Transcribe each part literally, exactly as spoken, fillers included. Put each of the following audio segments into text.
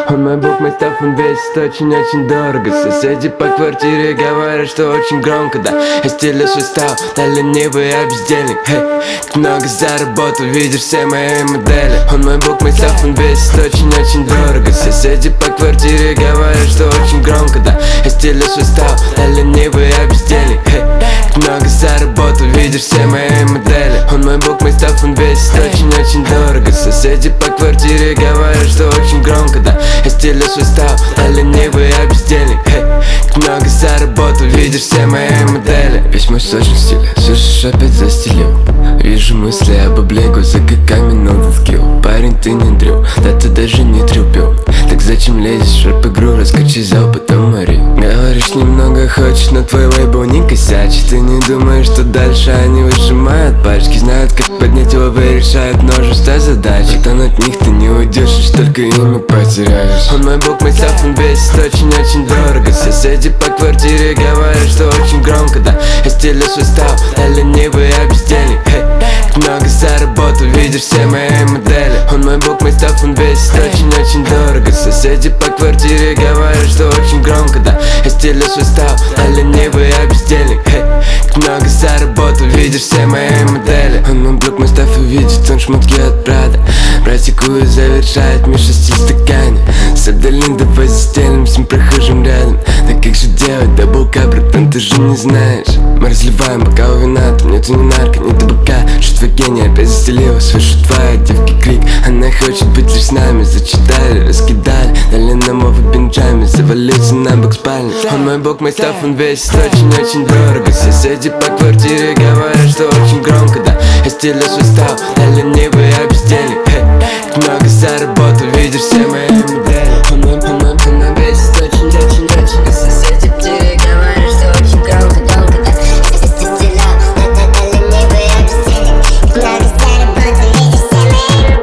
Он мой бог, мой став, он весит очень-очень дорого. Соседи по квартире говорят, что очень громко, да. Я стилю свой стал, да ленивый, я бездельник. Hey, как много заработал, видишь все мои модели. Он мой бог, мой став, он весит очень-очень дорого. Соседи по квартире говорят, что очень громко, да. Я стилю свой стал, да ленивый, я бездельник. Hey, как много заработал, видишь все мои модели. Он мой бог, мой став, он весит очень-очень дорого. Соседи по квартире говорят, что очень громко, да. Я стилю свой стал, да ленивый, я бездельник. Hey, как много заработал, видишь все мои модели. Весь мой сочный стиль, слышишь, опять застелил. Вижу мысли об облегу, за каками новый скилл. Парень, ты не дрил, да ты даже не трюпил. Так зачем лезешь в рэп-игру, раскачай зал, потом ори. Говоришь, немного хочешь, но твой лейбл не косячит. Ты не думаешь, что дальше они выжимают пачки. Знают, как поднять его, и решают множество задач. Там от них ты не уйдешь, лишь только ими потеряешь. Он мой бог, мой став, он весит очень-очень дорого. Соседи по квартире говорят, что очень громко, да. Я стилю свой стал, да ленивый, я бездельник. Hey, как много заработал, видишь все мои модели. Он мой бог, мой став, он весит очень-очень дорого. Соседи по квартире говорят, что очень громко, да. Я стилю свой стал, да ленивый, я бездельник. Hey, как много заработал, видишь все мои модели. Он мой бог, мой став, и видит он шмотки от Прада. Практикую, завершает ми шести стакане. Сабдалин, давай застелим всем прохожим рядом. Так как же делать даблка, братан, ты же не знаешь. Мы разливаем бокал вина, там нету ни нарко, ни табака. Шутва гения опять застелила, слышу твоя девки крик. Она хочет быть лишь с нами, зачитали, раскидали. Дали нам овы бинджами, завалился на бок спальни. Он мой бог, мой став, он весит очень-очень дорого. Соседи по квартире говорят, что очень громко, да. Я стилю свой стал, да ленивый, я бездельник. Hey, как много заработал, видишь все мои модели. Он мой, он мой, он мой весит очень-очень-очень. Соседи по квартире говорят, что очень громко, громко, да. Я стилю, да, да, да, ленивый, я бездельник. Как много заработал, видишь все мои.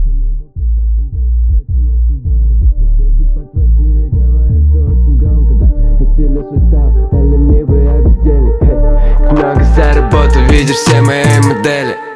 Соседи по квартире говорят, что очень громко, да. Я стилю свой стал, да ленивый, я бездельник. Как много заработал, видишь все мои модели.